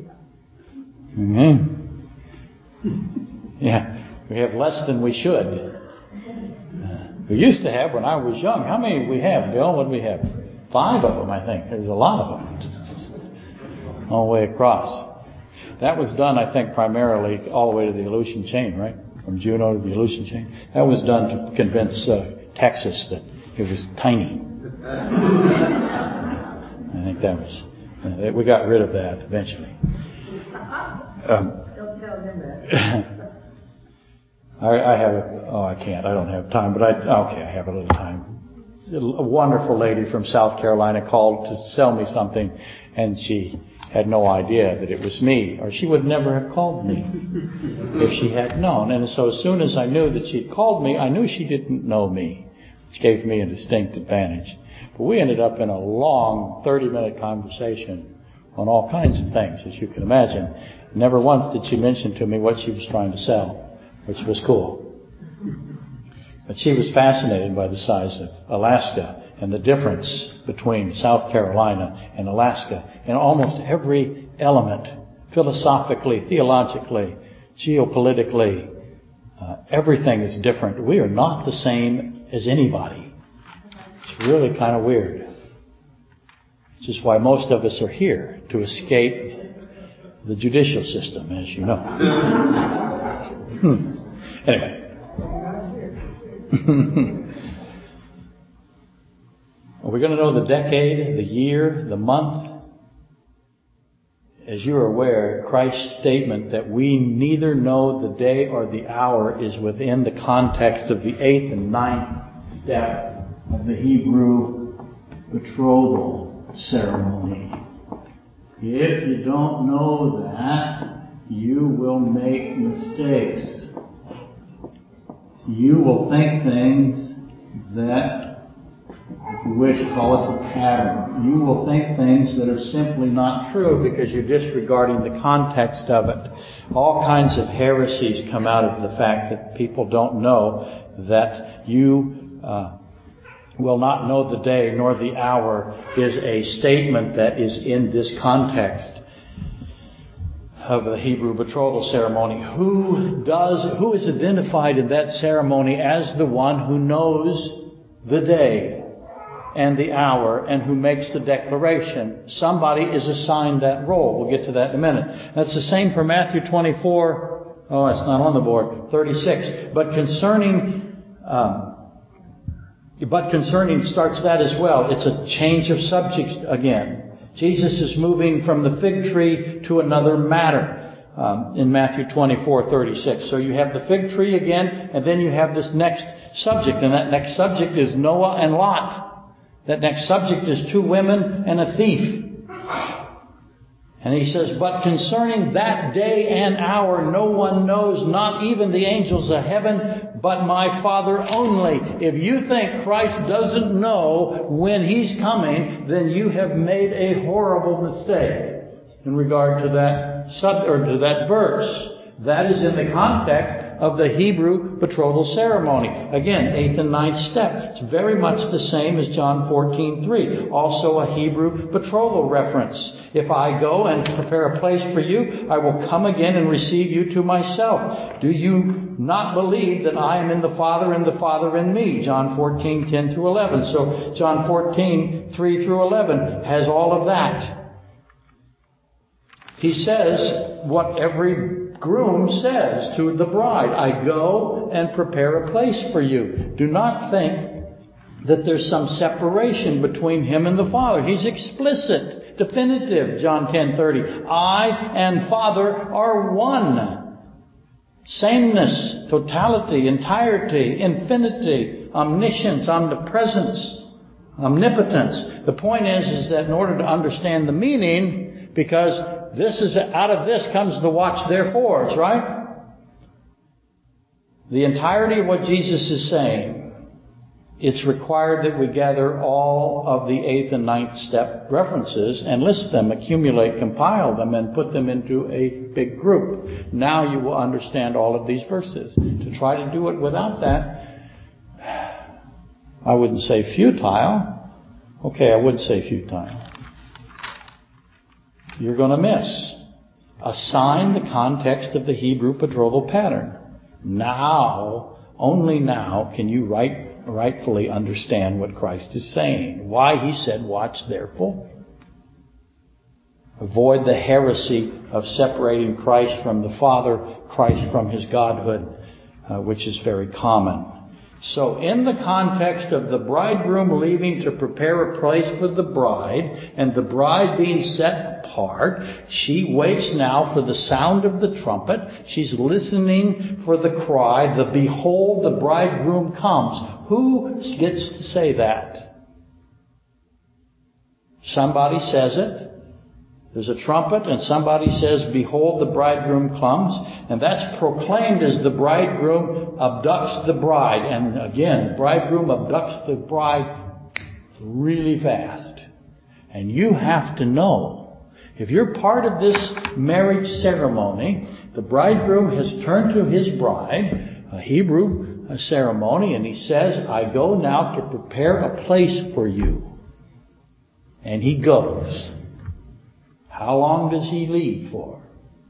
Mm-hmm. Yeah, we have less than we should. Uh, we used to have when I was young. How many did we have, Bill? What did we have? Five of them, I think. There's a lot of them. All the way across. That was done, I think, primarily all the way to the Aleutian chain, right? From Juneau to the Aleutian chain. That was done to convince uh, Texas that it was tiny. I think that was... Uh, we got rid of that eventually. Um, Don't tell him that. I, I have a, oh, I can't. I don't have time, but I, okay, I have a little time. A wonderful lady from South Carolina called to sell me something, and she had no idea that it was me, or she would never have called me if she had known. And so as soon as I knew that she'd called me, I knew she didn't know me, which gave me a distinct advantage. But we ended up in a long thirty-minute conversation on all kinds of things, as you can imagine. Never once did she mention to me what she was trying to sell, which was cool. But she was fascinated by the size of Alaska and the difference between South Carolina and Alaska in almost every element, philosophically, theologically, geopolitically. Uh, everything is different. We are not the same as anybody. It's really kind of weird. Which is why most of us are here, to escape the judicial system, as you know. hmm. Anyway. Are we going to know the decade, the year, the month? As you are aware, Christ's statement that we neither know the day or the hour is within the context of the eighth and ninth step of the Hebrew betrothal ceremony. If you don't know that, you will make mistakes. You will think things that, if you wish, call it the pattern. You will think things that are simply not true because you're disregarding the context of it. All kinds of heresies come out of the fact that people don't know that you uh, will not know the day nor the hour is a statement that is in this context. of the Hebrew betrothal ceremony. Who does, who is identified in that ceremony as the one who knows the day and the hour and who makes the declaration? Somebody is assigned that role. We'll get to that in a minute. That's the same for Matthew twenty-four. Oh, it's not on the board. thirty-six. But concerning, um, but concerning starts that as well. It's a change of subject again. Jesus is moving from the fig tree to another matter um, in Matthew twenty-four thirty-six. So you have the fig tree again, and then you have this next subject, and that next subject is Noah and Lot. That next subject is two women and a thief. And he says, but concerning that day and hour no one knows, not even the angels of heaven, but my Father only. If you think Christ doesn't know when He's coming, then you have made a horrible mistake in regard to that sub or to that verse. That is in the context of the Hebrew betrothal ceremony. Again, eighth and ninth step. It's very much the same as John fourteen three. Also a Hebrew betrothal reference. If I go and prepare a place for you, I will come again and receive you to myself. Do you not believe that I am in the Father and the Father in me? John fourteen ten through eleven. So John fourteen three through eleven has all of that. He says what every groom says to the bride. I go and prepare a place for you. Do not think that there's some separation between Him and the Father. He's explicit, definitive, John ten thirty. I and Father are one. Sameness, totality, entirety, infinity, omniscience, omnipresence, omnipotence. The point is, is that in order to understand the meaning, because this is, out of this comes the watch therefores, right? The entirety of what Jesus is saying, it's required that we gather all of the eighth and ninth step references and list them, accumulate, compile them, and put them into a big group. Now you will understand all of these verses. To try to do it without that, I wouldn't say futile. Okay, I would say futile. You're going to miss. Assign the context of the Hebrew betrothal pattern. Now, only now, can you right, rightfully understand what Christ is saying. Why He said, watch therefore. Avoid the heresy of separating Christ from the Father, Christ from His Godhood, uh, which is very common. So in the context of the bridegroom leaving to prepare a place for the bride, and the bride being set apart, she waits now for the sound of the trumpet. She's listening for the cry, the behold, the bridegroom comes. Who gets to say that? Somebody says it. There's a trumpet and somebody says, behold, the bridegroom comes. And that's proclaimed as the bridegroom abducts the bride. And again, the bridegroom abducts the bride really fast. And you have to know, if you're part of this marriage ceremony, the bridegroom has turned to his bride, a Hebrew ceremony, and he says, I go now to prepare a place for you. And he goes. How long does he leave for?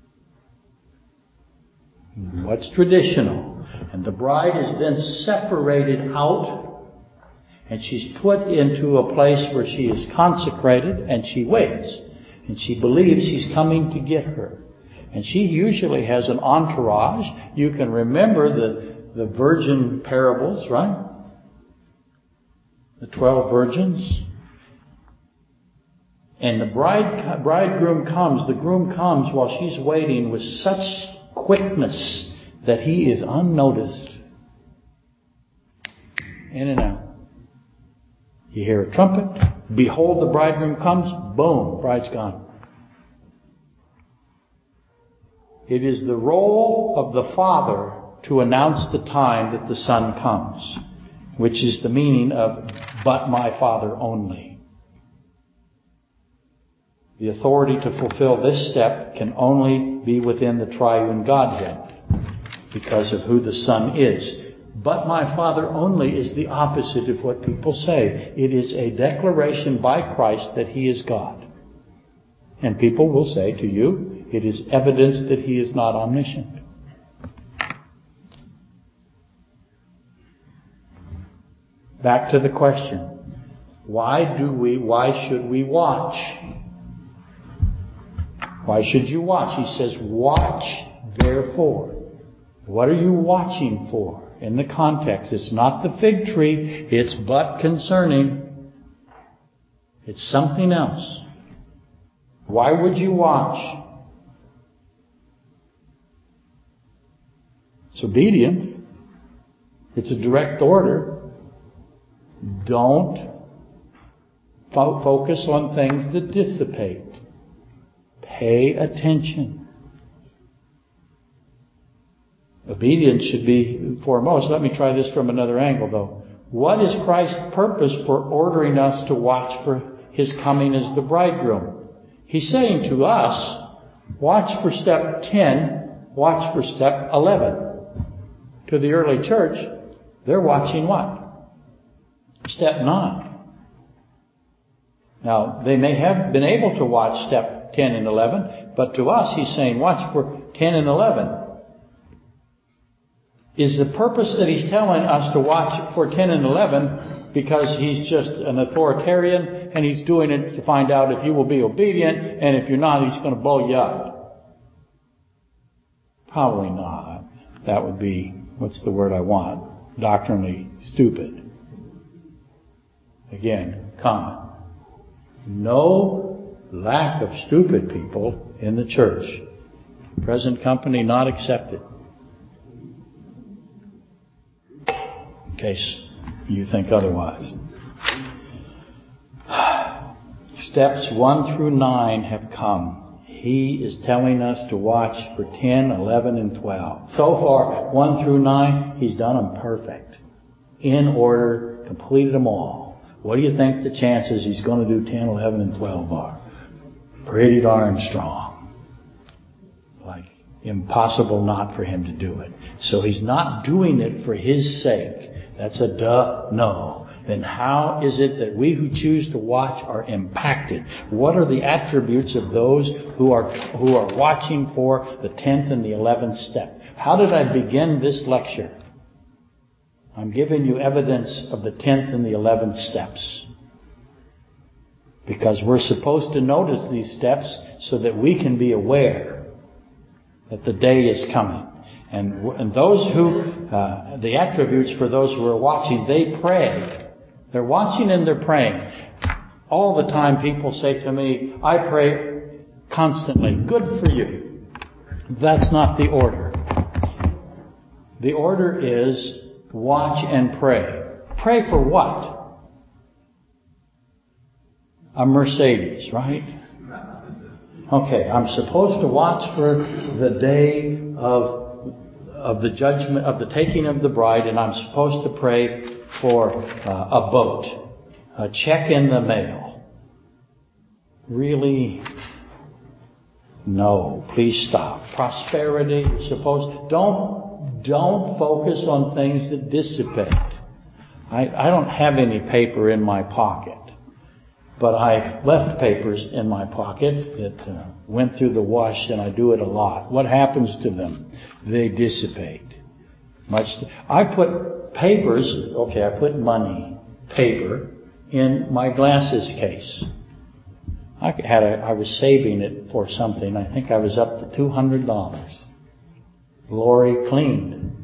What's traditional? And the bride is then separated out, and she's put into a place where she is consecrated, and she waits. And she believes he's coming to get her. And she usually has an entourage. You can remember the, the virgin parables, right? The twelve virgins. And the bride, bridegroom comes, the groom comes while she's waiting with such quickness that he is unnoticed. In and out. You hear a trumpet. Behold, the bridegroom comes. Boom, bride's gone. It is the role of the Father to announce the time that the Son comes, which is the meaning of, but my Father only. The authority to fulfill this step can only be within the triune Godhead because of who the Son is. But my Father only is the opposite of what people say. It is a declaration by Christ that He is God. And people will say to you, It is evidence that He is not omniscient. Back to the question. Why do we, why should we watch? Why should you watch? He says, watch therefore. What are you watching for? In the context, it's not the fig tree, it's but concerning. It's something else. Why would you watch? It's obedience. It's a direct order. Don't fo- focus on things that dissipate. Pay attention. Obedience should be foremost. Let me try this from another angle, though. What is Christ's purpose for ordering us to watch for His coming as the bridegroom? He's saying to us, watch for step ten, watch for step eleven. To the early church, they're watching what? Step nine. Now, they may have been able to watch step ten and eleven, but to us, He's saying, watch for ten and eleven. Is the purpose that He's telling us to watch for ten and eleven because He's just an authoritarian and He's doing it to find out if you will be obedient, and if you're not, He's going to blow you up? Probably not. That would be, what's the word I want? Doctrinally stupid. Again, comment. No lack of stupid people in the church. Present company not accepted. In case you think otherwise. Steps one through nine have come. He is telling us to watch for ten, eleven, and twelve. So far, one through nine, He's done them perfect. In order, completed them all. What do you think the chances He's going to do ten, eleven, and twelve are? Pretty darn strong. Like, impossible not for Him to do it. So He's not doing it for His sake. That's a duh no. Then how is it that we who choose to watch are impacted? What are the attributes of those who are who are watching for the tenth and the eleventh step? How did I begin this lecture? I'm giving you evidence of the tenth and the eleventh steps. Because we're supposed to notice these steps so that we can be aware that the day is coming. And, and those who, uh, the attributes for those who are watching, they pray. They're watching and they're praying. All the time people say to me, I pray constantly. Good for you. That's not the order. The order is watch and pray. Pray for what? A Mercedes, right? Okay, I'm supposed to watch for the day of of the judgment, of the taking of the bride, and I'm supposed to pray for uh, a boat, a check in the mail. Really? No, please stop. Prosperity, you're supposed, don't, don't focus on things that dissipate. I, I don't have any paper in my pocket, but I left papers in my pocket that uh, went through the wash, and I do it a lot. What happens to them? They dissipate. Much. I put papers, okay, I put money, paper, in my glasses case. I had a, I was saving it for something. I think I was up to two hundred dollars. Lori cleaned.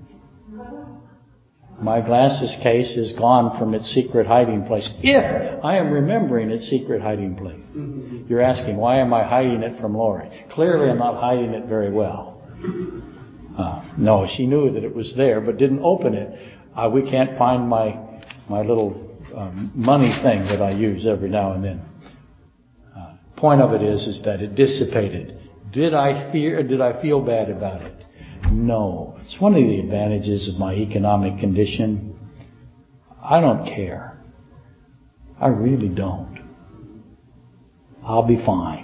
My glasses case is gone from its secret hiding place. If I am remembering its secret hiding place. You're asking, why am I hiding it from Lori? Clearly I'm not hiding it very well. Uh, no, she knew that it was there, but didn't open it. Uh, we can't find my my little um, money thing that I use every now and then. Uh, point of it is, is that it dissipated. Did I fear? Did I feel bad about it? No. It's one of the advantages of my economic condition. I don't care. I really don't. I'll be fine.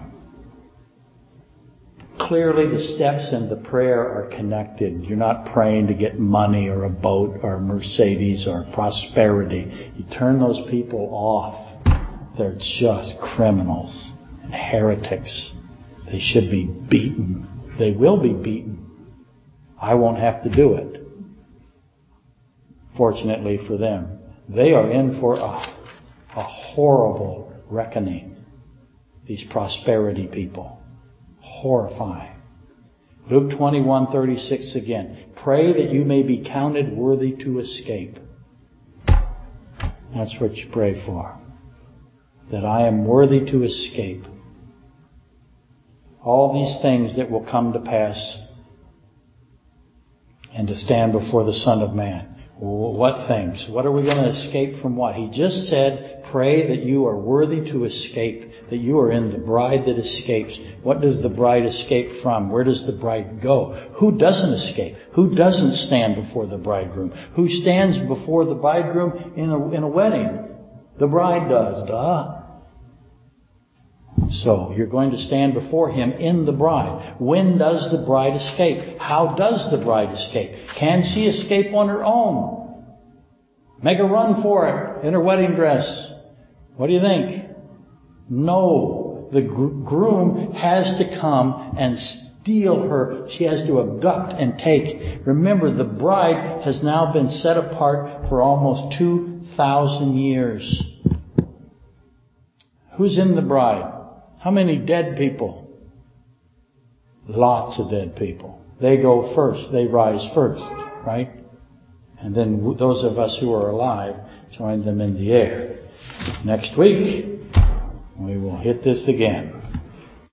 Clearly the steps and the prayer are connected. You're not praying to get money or a boat or a Mercedes or prosperity. You turn those people off. They're just criminals and heretics. They should be beaten. They will be beaten. I won't have to do it. Fortunately for them, they are in for a, a horrible reckoning. These prosperity people. Horrifying. Luke twenty-one thirty-six again. Pray that you may be counted worthy to escape. That's what you pray for. That I am worthy to escape. All these things that will come to pass and to stand before the Son of Man. What things? What are we going to escape from what? He just said, pray that you are worthy to escape, that you are in the bride that escapes. What does the bride escape from? Where does the bride go? Who doesn't escape? Who doesn't stand before the bridegroom? Who stands before the bridegroom in a, in a wedding? The bride does, duh. So, you're going to stand before Him in the bride. When does the bride escape? How does the bride escape? Can she escape on her own? Make a run for it in her wedding dress. What do you think? No. The groom has to come and steal her. She has to abduct and take. Remember, the bride has now been set apart for almost two thousand years. Who's in the bride? How many dead people? Lots of dead people. They go first. They rise first, right? And then those of us who are alive join them in the air. Next week, we will hit this again.